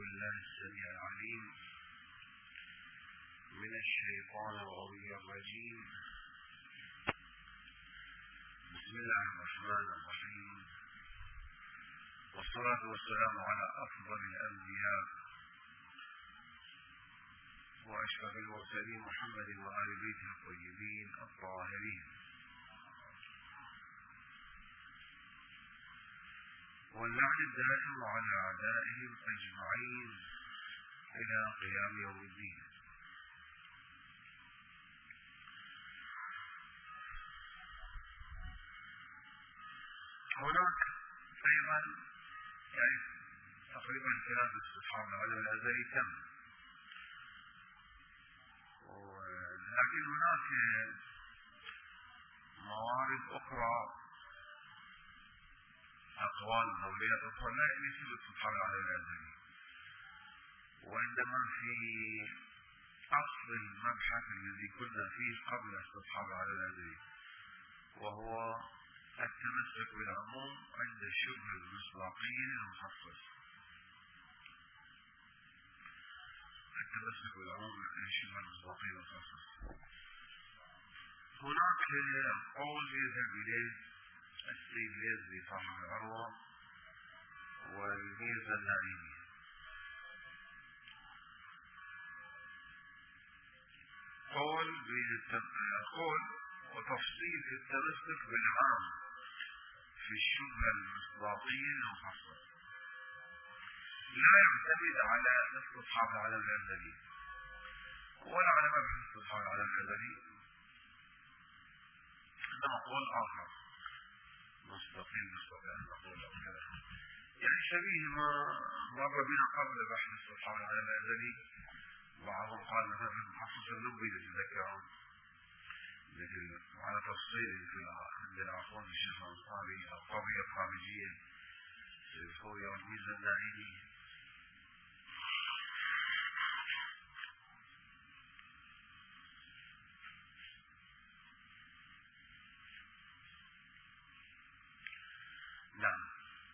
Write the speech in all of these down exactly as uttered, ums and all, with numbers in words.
بالله السميع العليم من الشيطان الغوي الرجيم. بسم الله الرحمن الرحيم، والصلاة والسلام على أفضل الأنبياء وأشرف المرسلين محمد وآل بيته الطيبين الطاهرين، واللعن الدائم على أعدائهم أجمعين إلى قيام يوم الدين. هناك أيضا يعني تقريبا كلام الاستفهام على الأزلي تم، لكن هناك موارد أخرى، أقوال قولية أخرى لا يجوز الاستفهام على الأزلي، وإنما في أصل المبحث الذي كنا فيه قبل الاستفهام على الأزلي، وهو التمسك بالعموم عند الشبه المصداقية المخصص. التمسك بالعموم عند الشبه المصداقية المخصص. هناك قول يذهب إليه السيد ليزلي صاحب العروة والميرزا النائمي، قول قول وتفصيل في التمسك بالعام في الشبهة المصداقية المخصص، لا يعتمد على استصحاب العلم الأزلي ولا على مبحث استصحاب العلم الأزلي، إنما قول آخر مستقيم مستقيم نقول يعني شبيه ما مر بنا قبل بحث استصحاب العلم الأزلي. بعضهم قال مثلا في المحصص النبي للذكران مثل على تفصيل في عند العفوان الشيخ الأنصاري القضية الخارجية الفورية والميزة النائمي. نعم،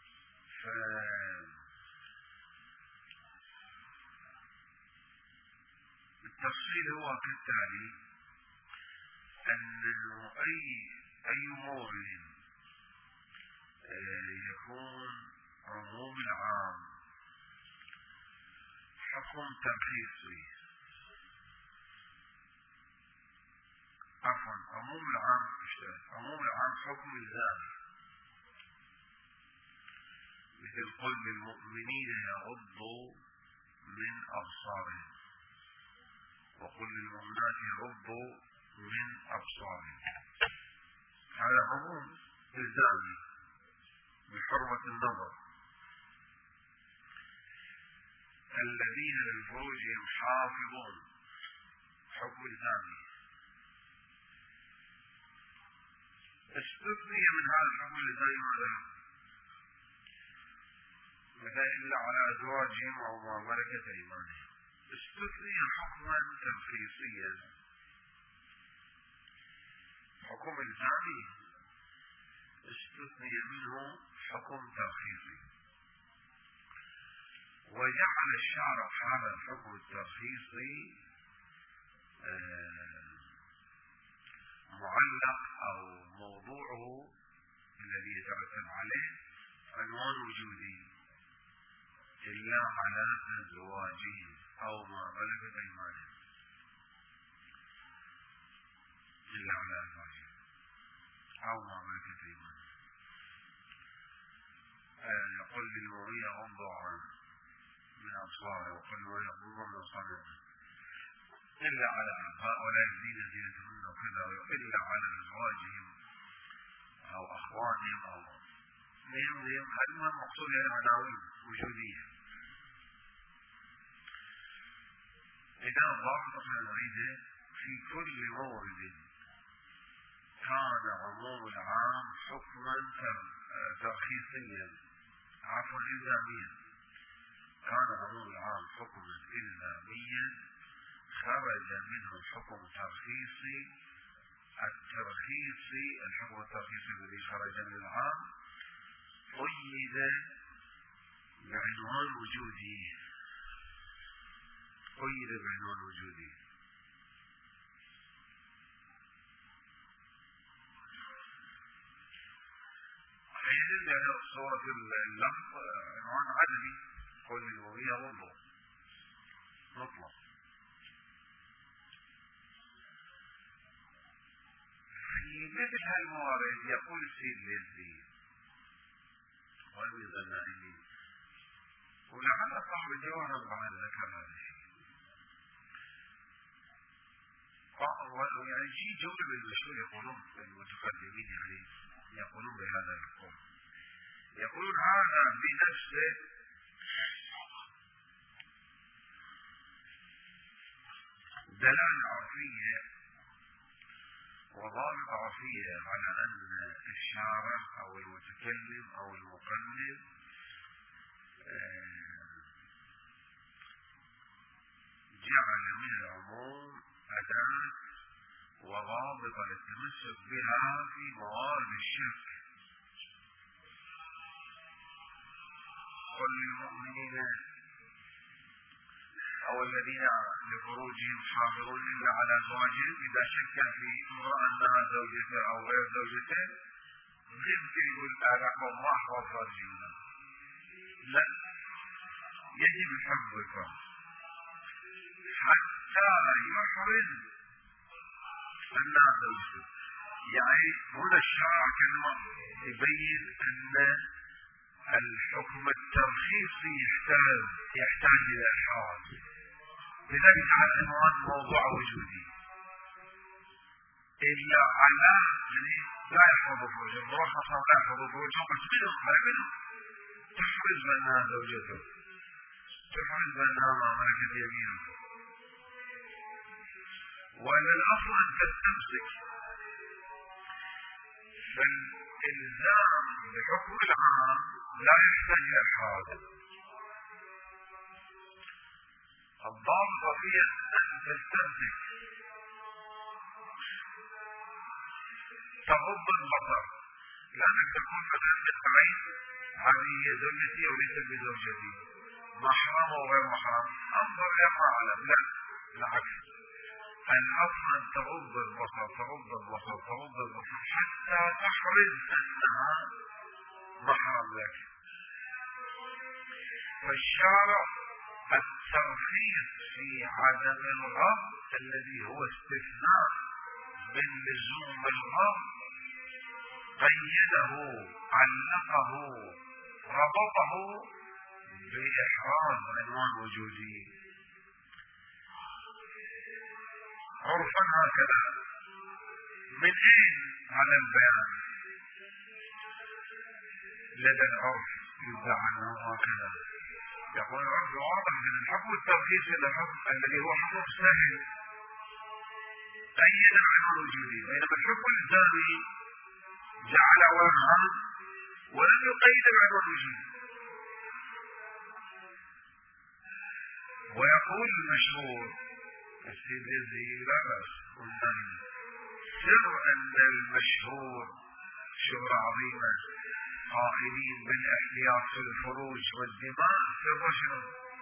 التفصيل هو كالتالي: أنه أي أي مورد يكون عموم العام حكم ترخيصي، عفوا عموم العام عموم العام حكم الزامي، مثل قل للمؤمنين يغضوا من أبصارهم وقل للمؤمنات يغضوا من أبصارهم، هذا عموم إلزامي بحرمة النظر. الذين لفروجهم حافظون حكم إلزامي، استثني من هذا الحكم الإلزامي ماذا؟ مثلا إلا على أزواجهم أو ما ملكت أيمانهم، استثني حكما تنفيذيا، حكم إلزامي استثني منه حكم ترخيصي، وجعل الشارع هذا الحكم الترخيصي معلق أو موضوعه الذي يترتب عليه عنوان وجودي إلا على أزواجهم أو ما ملكت أيمانهم، إلا على أزواجهم أو ما ملكت أيمانهم. يقول للمؤمنين يغضوا من أبصارهم وقل للمؤمنين يغضوا من أبصارهم إلا على هؤلاء الذين زينتهن وكذا، إلا على أزواجهم أو أخوانهم أو نعم نعم هذا مقصود يعني عناوين وجودية. إذا ضابط من الوعيدة في كل مورد كان عموم العام حكما ترخيصيا عفوا إلزاميا، كان عموم العام حكما إلزاميا خرج منه الحكم الترخيصي. الترخيصي الحكم الترخيصي الذي خرج من العام قيد بعنوان وجودي قيد بعنوان وجودي. حينئذ يعني صورة اللفظ عنوان عددي كل الوهية مطلق مطلق. في مثل هالموارد يقول السيد اليزدي وابن الغنائي ولعل صاحب الجوهر بعد ذكر هذا الشيء. يعني شيء جوهر المشهور يقولون المتقدمين يعني يقولون بهذا القول، يقولون هذا بنفسه دلالة عرفية وضابط عرفية على أن الشارع أو المتكلم أو المقلد جعل من العموم أداة وضابط للتمسك بها في موارد الشرك. قل للمؤمنين أو الذين لفروجهم حافظون إلا على أزواجهم إذا شك في امرأة أنها زوجته أو غير زوجته يمكن يقول أنا الله أحفظ فرجنا. لا، يجب حفظك حتى يحرز أنها زوجته. يعني هنا الشرع كلمة يبين أن الحكم الترخيصي يحتاج يحتاج إلى إحراز، لذلك حتى المراد موضوع وجودي إلا على يعني لا يحفظ فروجه مرخصا لا يحفظ فروجه بس منه منه تحرز بأنها زوجته، تحرز بأنها ما ملكت يمينه، وأن الأصل أن تستمسك. فالإلزام بحكم العام لا يحتاج إلى إحراز. الضابط فيه أن تستمسك تغض البصر، لأنك تكون مثلا تستعين هذه هي زوجتي أو ليست بزوجتي، محرم أو غير محرم، أنظر يقع علم. لا، بالعكس، الأصل أن تغض البصر تغض البصر تغض البصر حتى تحرز أنها محرم لك. فالشارع الترخيص في عدم الغض الذي هو استثناء من لزوم الغض قيده علقه ربطه بإحراز عنوان وجودي عرفا هكذا. من اين على البيان؟ لدى العرف يدعى انه هكذا. يقول العرف واضح من الحكم الترخيصي للحكم الذي هو حكم سهل قيد عنوان وجودي، بينما الحكم الزامي جعل عنوان ولم يقيد عنوان وجودي. ويقول المشهور السيد الذي لا بأس والنهي سر أن المشهور شهرة عظيمة قائلين بالاحتياط في الفروج والدماء سر شنو؟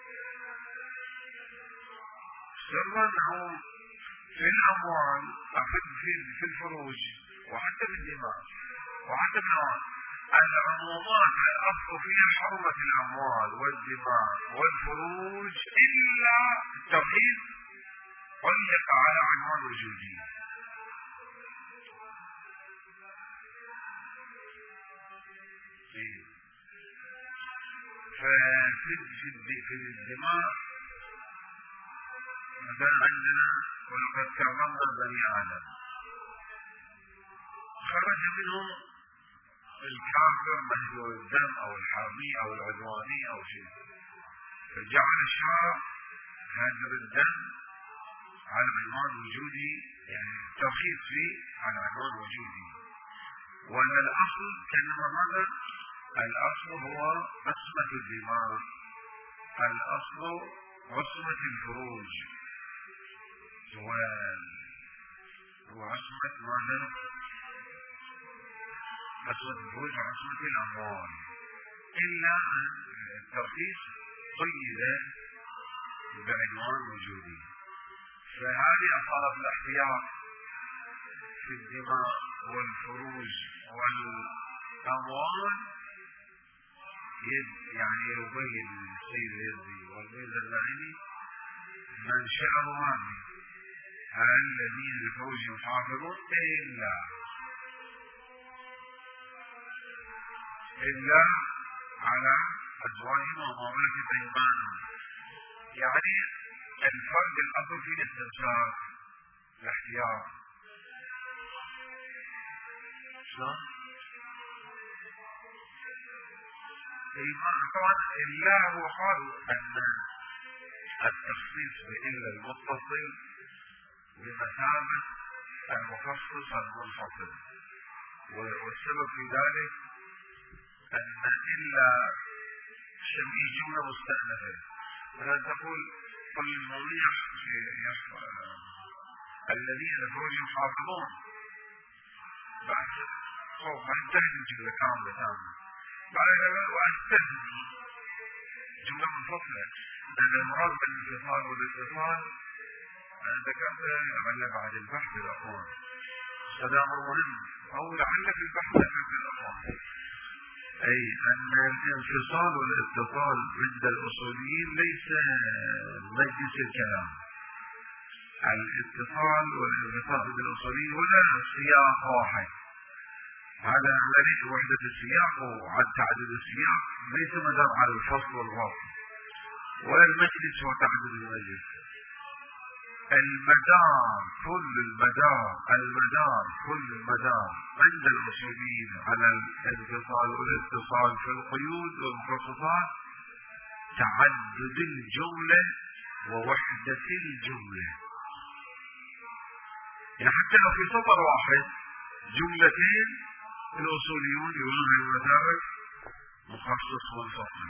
سر أنه في الأموال في الفروج وحتى في الدماء وحتى في الأموال العمومات الأصل فيها حرمة الأموال والدماء والفروج إلا الترخيص علق على عنوان وجودي. ففي الدماء مثلا عندنا ولقد كرمنا بني آدم، خرج منهم الكافر مهجور الدم أو الحربي أو العدواني أو شيء، فجعل الشرع هاجر الدم على عنوان وجودي، يعني الترخيص فيه على عنوان وجودي. وأن الأصل كلمة ماذا؟ الأصل هو عصمة الدماء، الأصل عصمة الفروج، وعصمة ماذا؟ عصمة الفروج وعصمة الأموال، إلا أن الترخيص قيد بعنوان وجودي. فهذه أصالة الاحتياط في الدماء والفروج والأموال يعني يبين السيد اليزي والميزة اللعيني منشأه هذه. هل الذين لفروجهم يحافظون إلا إلا على أزواجهم وما ملكت أيمانهم. يعني الفرق الأصل في الاستنشاق الاحتياط. شلون؟ إيمان طبعا إلا هو قال أن التخصيص بإلا المتصل بمثابة المخصص المنفصل، والسبب في ذلك أن إلا شبه جملة مستأنفة. فلا تقول قل المؤمنين الذين لفروجهم حافظون بعد خوف ما انتهت الجملة كاملة كاملة بعد وأستثني جملة منفصلة، لأن المراد بالاتصال والاتصال أنا ذكرت لعل بعد البحث الأخوان هذا أمر مهم، أو لعل في البحث ذكرت الأخوان، أي أن الانفصال والاتصال عند الأصوليين ليس مجلس الكلام. الاتصال والانفصال عند الأصوليين ولا سياق واحد، هذا الذي وحدة السياق وعد تعدد السياق ليس مدار على الفصل والوصل، ولا المجلس هو تعدد المجلس. المدار كل المدار المدار كل المدار عند الأصوليين على الانفصال والاتصال في القيود والمخصصات تعدد الجملة ووحدة الجملة. يعني حتى لو في سطر واحد جملتين الأصوليون يقولون بمثابة مخصص منفصل.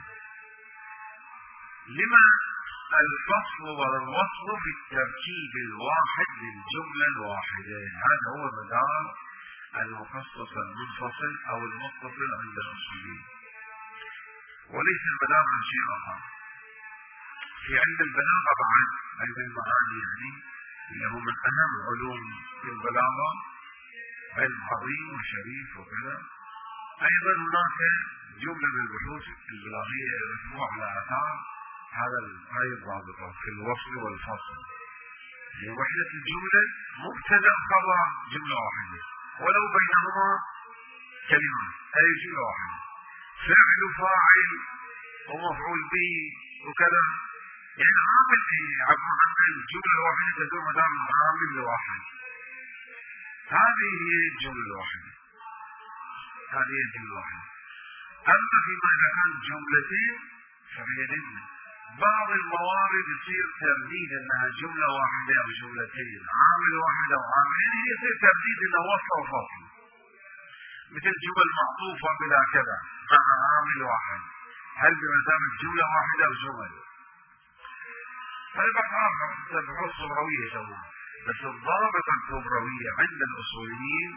لما الفصل والوصل في التركيب الواحد للجملة الواحدة، هذا هو مدار المخصص المنفصل أو المتصل عند الأصوليين، وليس المدار عن شيء آخر. في علم البلاغة بعد علم المعاني يعني اللي هو من أهم علوم البلاغة، علم عظيم وشريف وكذا، أيضا هناك جملة من البحوث البلاغية المتبوعة على آثار هذا هاي الضابطة في الوصل والفصل. يعني وحدة الجملة مبتدأ خبر جملة واحدة ولو بينهما كلمات، أي جملة واحدة، فعل فاعل ومفعول به وكذا. يعني عامل عبر عن الجملة الواحدة تدور مدار عامل واحد. هذه هي الجملة الواحدة، هذه هي الجملة الواحدة. أما فيما إذا كان جملتين فهي جملة. بعض الموارد يصير ترديد انها جملة واحدة او جملتين، عامل واحد او عاملين، يصير ترديد انه وصل وفصل، مثل جمل معطوفة بلا كذا مع عامل واحد، هل بمثابة جملة واحدة او جمل؟ هذا بحث آخر بحوث صبروية يسموها، بس الضابطة الكبروية عند الأصوليين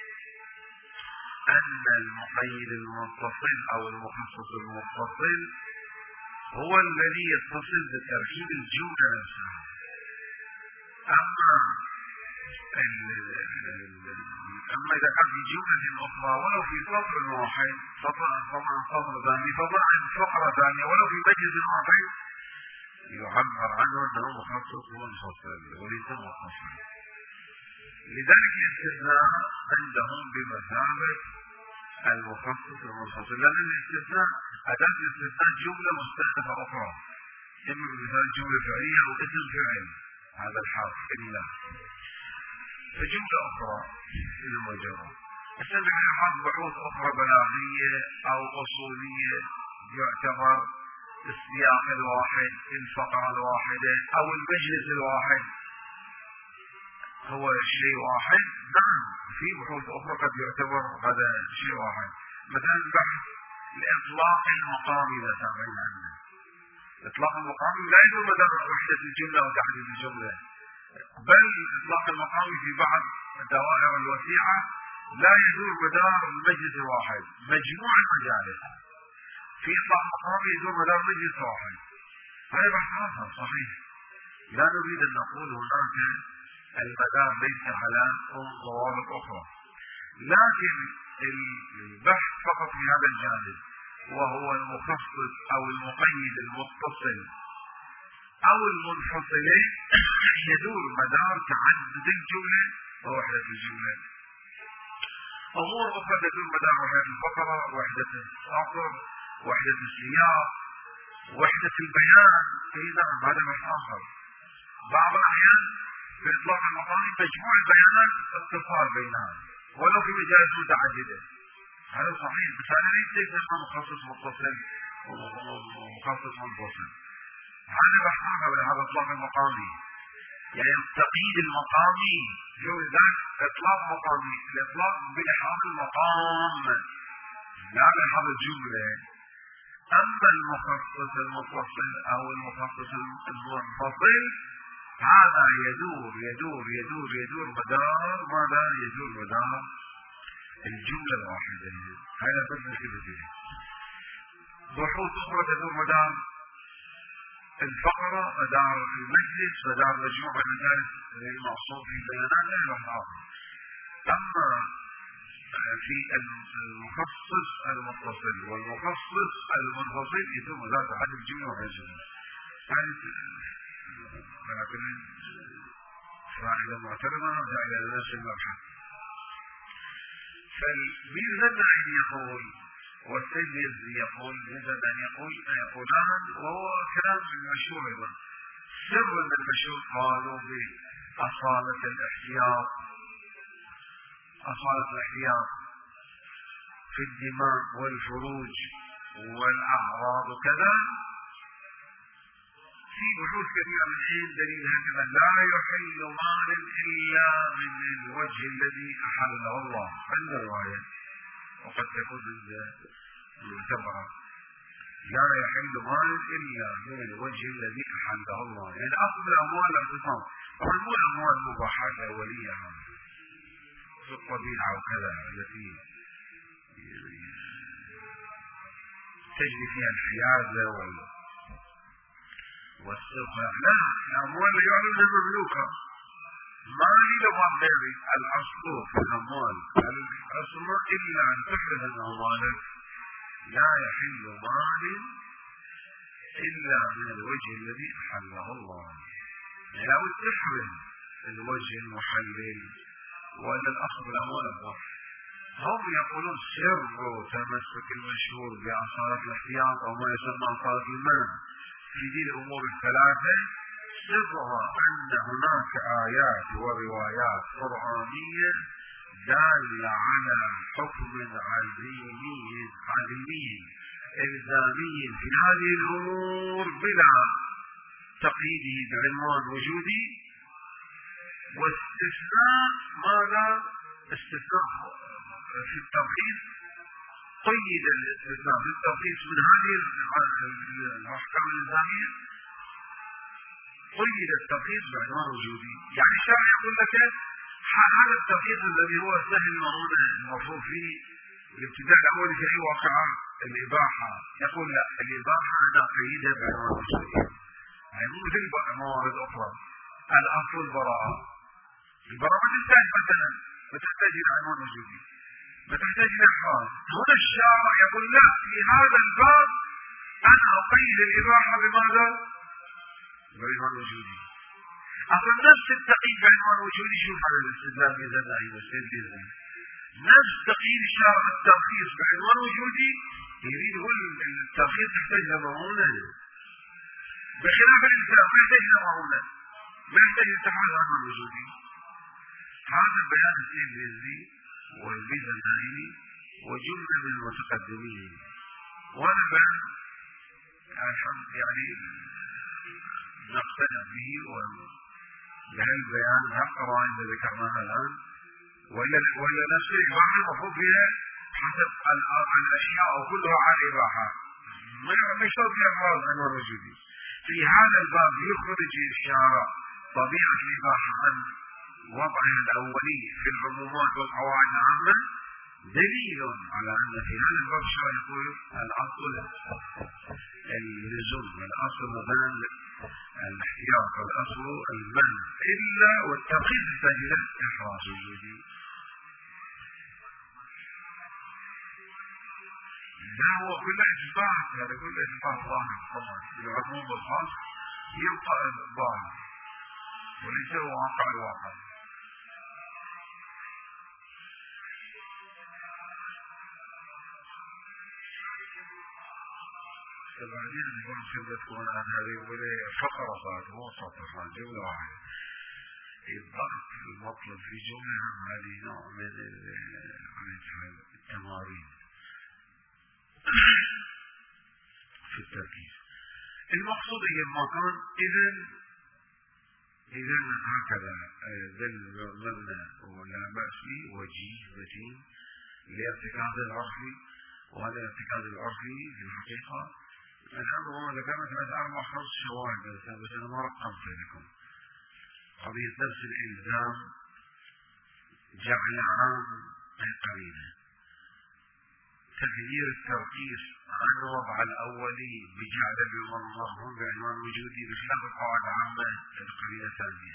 أن المقيد المتصل أو المخصص المتصل هو الذي يتصل بتركيب الجملة نفسها. أما أما إذا كان في جملة أخرى ولو في سطر واحد، سطر طبعا سطر ثاني طبعا فقرة ثانية ولو في مجلس واحد، يعبر عنه أنه مخصص منفصل وليس متصل. لذلك الاستثناء عندهم بمثابة المخصص المنفصل، لأن الاستثناء أداة الاستثناء جملة مستأنفة أخرى، إما بمثال جملة فعلية أو اسم فعل، هذا الحرف إلا فجملة أخرى المجرد. السبب الحرف بحوث أخرى بلاغية أو أصولية يعتبر السياق الواحد، الفقرة الواحدة أو المجلس الواحد هو شيء واحد. نعم في بحوث أخرى قد يعتبر هذا شيء واحد، مثلا بحث الإطلاق المقامي مثلا بين عندنا. الإطلاق المقامي لا يدور مدار وحدة الجملة وتعديد الجملة، بل الإطلاق المقامي في بعض الدوائر الوسيعة لا يدور مدار المجلس الواحد، مجموع المجالس. في إطلاق مقامي يدور مدار مجلس واحد، هذا بحث آخر صحيح، لا نريد أن نقول هناك المدار ليس على ضوابط أخرى، لكن البحث فقط في هذا الجانب وهو المخصص أو المقيد المتصل أو المنفصلين يدور مدار تعدد الجملة ووحدة الجملة. أمور أخرى تدور مدار وحدة الفقرة، وحدة السطر، وحدة السياق، وحدة البيان. أي نعم هذا بحث آخر. بعض الأحيان في إطلاق المقام مجموع البيانات اتصال بينها ولو في مجالس متعددة، هذا صحيح، بس هذا ليس يسمى مخصص متصل ومخصص منفصل. هذا بحث آخر هذا إطلاق المقامي، يعني التقييد المقامي يوجد إطلاق مقامي، الإطلاق بلحاظ المقام لا بلحاظ الجملة. أما المخصص المتصل أو المخصص المنفصل هذا يدور يدور يدور يدور مدار ماذا؟ يدور مدار الجملة الواحدة. هذا بالنسبة لي. بحوث أخرى تدور مدار الفقرة، مدار المجلس، مدار مجموعة المجالس المقصود في البيانات غير آخر. أما في المخصص المتصل والمخصص المنفصل يدور مدار تعدد الجملة والجملة. لكن فائدة معتبرة فائدة لنفس المبحث. فالميزان أن يقول والسيد يقول ميزان أن يقول يقولان وهو كلام مشهور أيضا. سر من المشهور قالوا بأصالة الاحتياط، أصالة الاحتياط في الدماء والفروج والأعراض وكذا. في بحوث كثيرة من حين دليل هكذا لا يحل مال إلا من الوجه الذي أحله الله عند الرواية، وقد تكون المعتبرة لا يحل مال إلا من الوجه الذي أحله الله. يعني أصل الأموال الاعتصام، طبعا مو الأموال المباحات الأولية في الطبيعة وكذا التي تجري فيها الحيازة وال والسفر، لا، الأموال يعلم أنها مملوكة. ما هي لبعض غيري الأصل في الأموال الأصل إلا أن تحرز الأموال لا يحل مال إلا من الوجه الذي أحله الله. يعني لو تحرز الوجه المحلل وأن الأصل الأموال الضعف. هم يقولون سر تمسك المشهور بأصالة الاحتياط أو ما يسمى أصالة المال في دي الأمور الثلاثة سرها أن هناك آيات وروايات قرآنية دالة على حكم عزيمي عزيمي إلزامي في هذه الأمور بلا تقييده بعنوان وجودي، واستثناء ماذا؟ استثناء في الترخيص. قيد الاستثناء في الترخيص من هذه الأحكام الإلزامية، قيد الترخيص بعنوان وجودي. يعني الشرع يقول لك هذا الترخيص الذي هو سهل مرونة المفروض فيه الابتداء الأول في أي واقعة الإباحة، يقول لا، الإباحة أنا أقيدها بعنوان وجودي. يعني مو مثل موارد أخرى. الأصل البراءة، البراءة ما تحتاج مثلا ما تحتاج إلى عنوان وجودي، ما تحتاج إلى إحراز. هنا الشارع يقول لا، في هذا الباب أنا أقيد الإباحة بماذا؟ بعنوان وجودي. أصلا نفس التقييد بعنوان وجودي، شوف هذا الاستدلال ميزان أي مستدل نفس تقييد الشارع الترخيص بعنوان وجودي يريد يقول الترخيص يحتاج لمعونة، بخلاف الإنسان ما يحتاج لمعونة، ما يحتاج لتحرز عنوان وجودي. هذا البيان الإنجليزي والميزان النائي وجملة من المتقدمين، وأنا بيان الحمد يعني نقتنع به وبهالبيان هالقرائن اللي ذكرناها الآن، ولا ولا نفس الإباحة المفروض فيها حسب الأشياء كلها على الإباحة، ما يشترط فيها إحراز عنوان وجودي. في هذا الباب يخرج الشارع طبيعة الإباحة عن وضعها الأولي في العمومات والقواعد العامة دليل على أن في هذا الباب الشرع يقول الأصل اللزوم، الأصل مبان الاحتياط، الأصل المنع، إلا والتقييد يحتاج إلى إحراز وجودي. لا هو كل إثبات، هذا كل إثبات ظاهر طبعا بالعموم والخاص يبقى الظاهر وليس هو واقع الواقع. بعدين نقول كيف تكون عن هذه الولاية فقرة صارت مو سطر، جملة واحدة. الضغط المطلب في جملة هم هذه نوع من التمارين في التركيز. المقصود هي المكان. إذا إذا هكذا ذل مبنى ولا بأس به وجيه متين لارتكاز العرفي، وهذا الارتكاز العرفي في الحقيقة الأمر هو ذكرنا ثلاث أربع خمس شواهد، بس أنا ما رقمت لكم. قضية نفس الإلزام جعل عام أي قرينة، تغيير التركيز عن وضع الأولي بجعل المرهون بعنوان وجودي بخلاف القواعد العامة القرينة ثانية.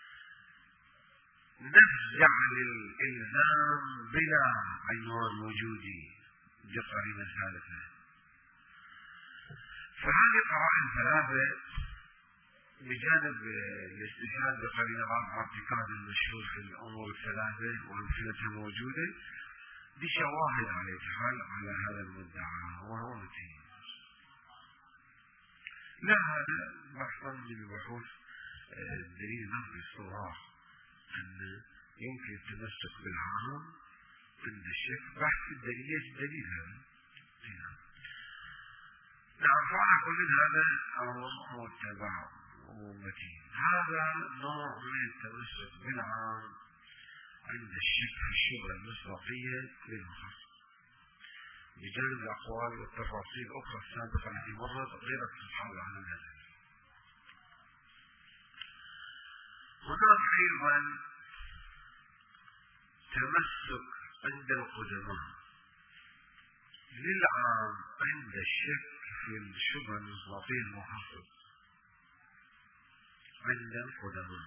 نفس جعل الإلزام بلا عنوان وجودي دي قرينة ثالثة. فهذه القرائن ثلاثة بجانب الاستشهاد بقرينة بعض ارتكاز المشهور في الأمور الثلاثة وأمثلتها موجودة بشواهد على الحال على هذا المدعى وهو متين. لا هذا بحثا من البحوث الدليل نظري الصراح أن يمكن التمسك بالعام عند الشك. بحث الدليل الدليل هذا نعم. فعلى كل هذا أمر متبع ومتين. هذا نوع من التمسك بالعام عند الشك في الشبهة المصداقية للمخصص بجانب الأقوال والتفاصيل الأخرى السابقة التي مرت غير التصحيح على هذا. هناك أيضا تمسك عند القدماء للعام عند الشك في الشبهة المصداقية المخصص عند القدماء.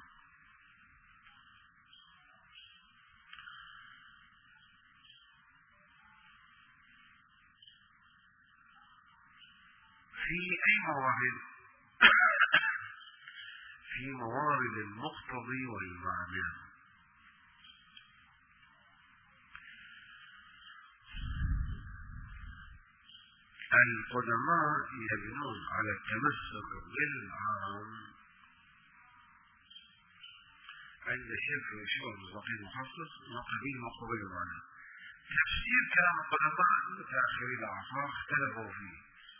في أي موارد؟ في موارد المقتضي والمعنى. القدماء يبنون على التمسك بالعام عند الشرك والشبه المصداقية المخصص من قبيل مقتضي المعنى. تفسير كلام القدماء متأخري الأعصار اختلفوا فيه.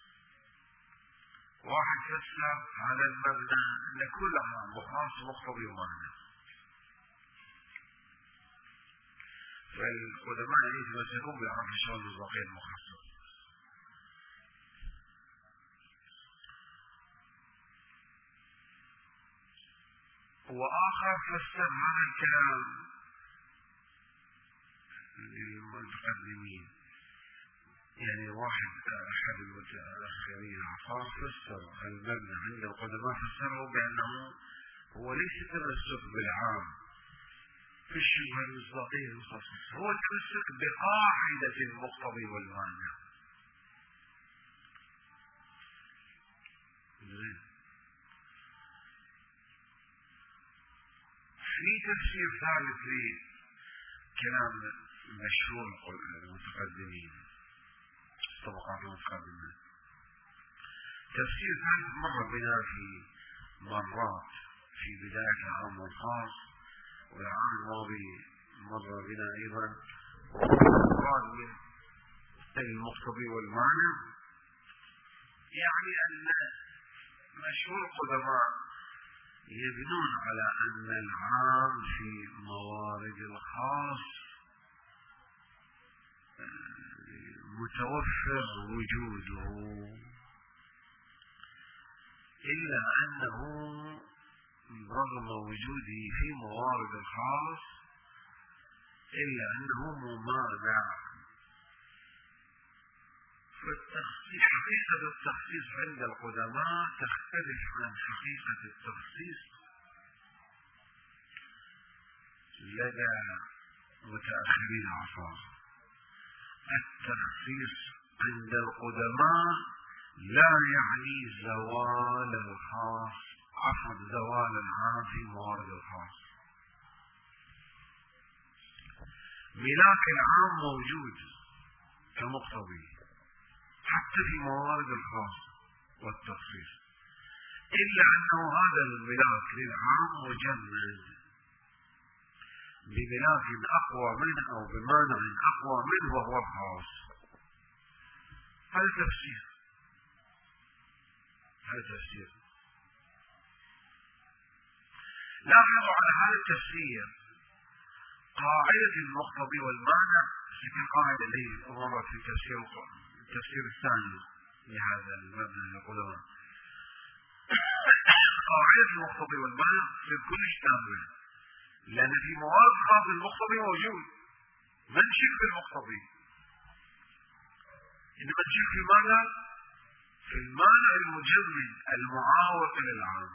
واحد فسر على المبنى أن كل عام وخاص مقتضي المعنى، فالقدماء يتمسكون بالعام في الشبه المصداقية المخصص. وآخر فسر هذا الكلام للمتقدمين، يعني واحد أحد المتأخرين العصار فسر المبنى عند القدماء فسره بأنه هو ليس تمسك بالعام في الشبهة المصداقية المخصص، هو تمسك بقاعدة المقتضي والمانع. في تفسير ثالث لكلام مشهور المتقدمين طبقات المتقدمين، تفسير ثالث مر بنا في مرات في بداية العام والخاص، والعام الماضي مر بنا أيضا مراد من المقتضي والمعنى. يعني أن مشهور القدماء يبنون على أن العام في موارد الخاص متوفر وجوده، إلا أنه رغم وجوده في موارد الخاص إلا أنه ممانع حقيقة التخصيص عند القدماء تختلف عن حقيقة التخصيص لدى متأخرين العصر. التخصيص عند القدماء لا يعني زوال الخاص عفوا زوال العام في موارد الخاص. ملاك العام موجود كمقتضي حتى في موارد الخاص والتخصيص، إلا أنه هذا الملاك للعام مجمد بملاك أقوى منه أو بمانع أقوى منه وهو الخاص. هذا تفسير هذا تفسير لاحظوا على هذا التفسير قاعدة المقتضي والمانع في قاعدة التي مرت في تفسير التفسير الثاني لهذا المبنى القدوة. قاعدة المقتضي والمانع في كل شامل، لأن في مواد خاص المقتضي موجود منشئ في المقتضي، إنما نشئ في ماذا؟ في المانع المجمد المعاوق للعام.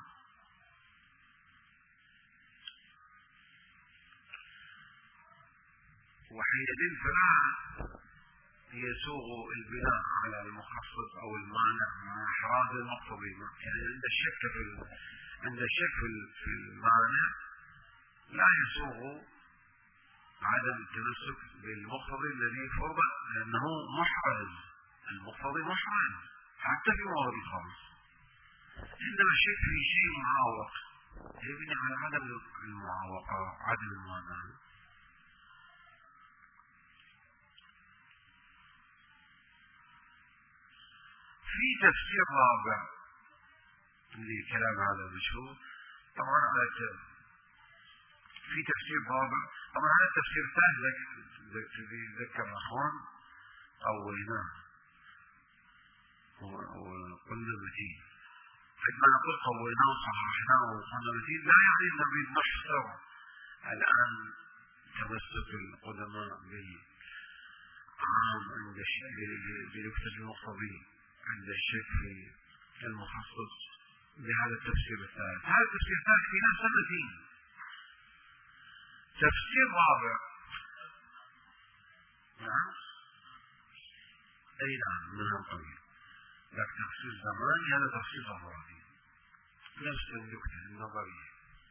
وحينئذ فلا يسوغ البناء على المخصص او المانع مع احراز المقتضي. يعني عند الشك في عند الشك في المانع لا يسوغ عدم التمسك بالمقتضي الذي فرض، لانه محرز. المقتضي محرز حتى في موارد الخاص. عندما الشك في شيء معاوق يبني على عدم المعاوقه عدم المانع. في تفسير رابع لكلام هذا المشهور طبعا على في تفسير رابع طبعا هذا التفسير الثاني ذكر الاخوان قويناه وقلنا متين. عندما نقول قويناه وصححناه وقلنا متين لا يعني ان نريد نحصر الان تمسك القدماء بالعام عند بنكتة المقتضي عند الشك في المخصص بهذا التفسير الثالث. هذا التفسير الثالث في نفس المتين. تفسير رابع نعم اي نعم من القبيل، لكن تفسير زماني هذا تفسير ظاهري نفس النكتة النظرية.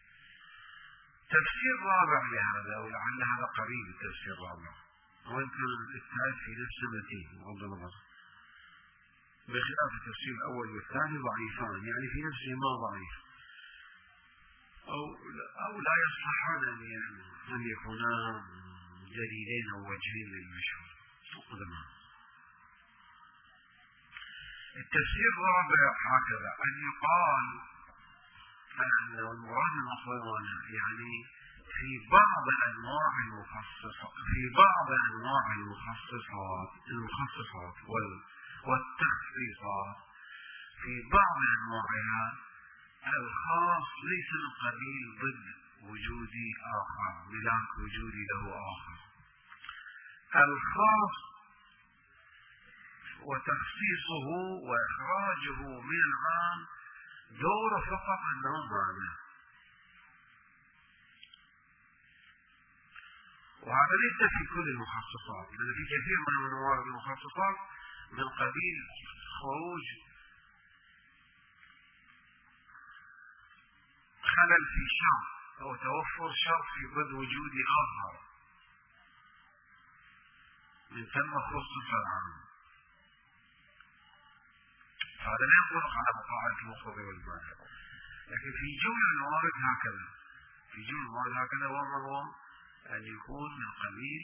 تفسير رابع لهذا ولعل هذا قريب التفسير الرابع، وان كان الثالث في نفس المتين بغض النظر، بخلاف التفسير الأول والثاني ضعيفان، يعني في نفسهما ضعيف أو أو لا يصلحان أن يكونا دليلين أو وجهين للمشهور. التفسير الرابع هكذا أن يقال أن المراد المقتضي يعني في بعض أنواع المخصصات في بعض أنواع المخصصات المخصصات وال والتخصيصات في بعض أنواعها الخاص ليس من قبيل ضد وجودي آخر ملاك وجودي له آخر. الخاص وتخصيصه وإخراجه من العام دور فقط أنه معنى، وهذا ليس في كل المخصصات، لأن في كثير من أنواع المخصصات من قبيل خروج خلل في شرط أو توفر شرط في ضد وجود آخر من ثم خصص العام. هذا لا ينطبق على قاعدة المقتضي والمانع، لكن في جملة الموارد هكذا في جملة الموارد هكذا وهو أن يكون من قبيل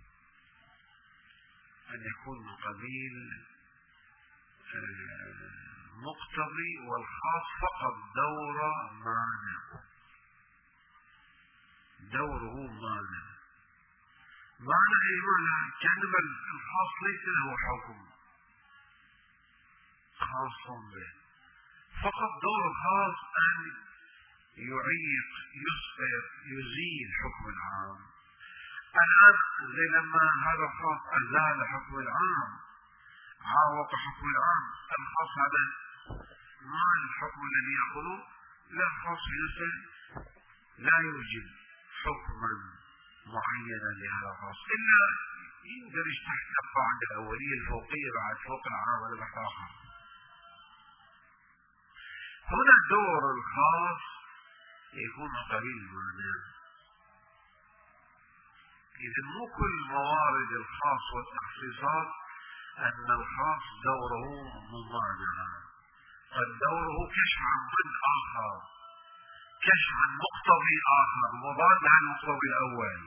أن يكون من قبيل مقتضي والخاص فقط دور مانع دوره مانع معنى أي معنى كأنما الخاص ليس له حكم خاص به، فقط دور الخاص أن يعيق يسقط يزيل حكم العام. الآن زي لما هذا الخاص أزال حكم العام عاوق حكم العام. الخاص هذا ما الحكم الذي يأخذه؟ لا، الخاص في نفسه لا يوجد حكما معينا لهذا الخاص، إلا يندرج تحت القاعدة الأولية الفوقية بعد فوق العام ولا بحث آخر. هنا دور الخاص يكون قليل المعنى. إذا مو كل موارد الخاص والتخصيصات أن الخاص دوره ممانعة، قد دوره كشف عن ضد آخر، كشف عن مقتضي آخر مضاد عن المقتضي الأول،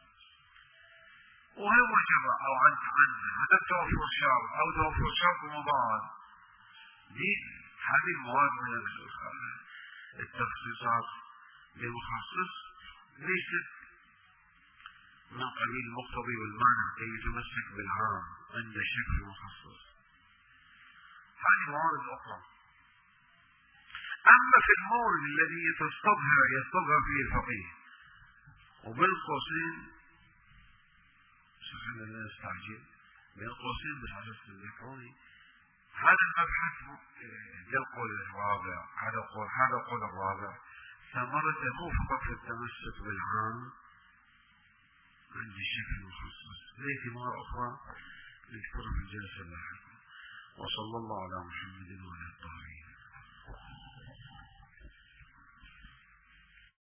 وهو جرى أو عن تعنى هذا توفر شرط أو توفر شرط مضاد. دي هذه المواد من التخصيصات للمخصص ليست من قبيل المقتضي والمانع كي يتمسك بالعام عند شكل المخصص. هذه موارد أخرى. أما في المورد الذي يستظهر يستظهر فيه الفقيه، وبين قوسين سبحان الله استعجل بين قوسين بالحديث الإلكتروني، هذا المبحث يقول الرابع، هذا قول هذا قول الرابع ثمرته مو فقط في التمسك بالعام عند الشكل المخصص، ليه ثمار أخرى نذكرها في الجلسة اللاحقة. وصلى الله على محمد وعلى آله.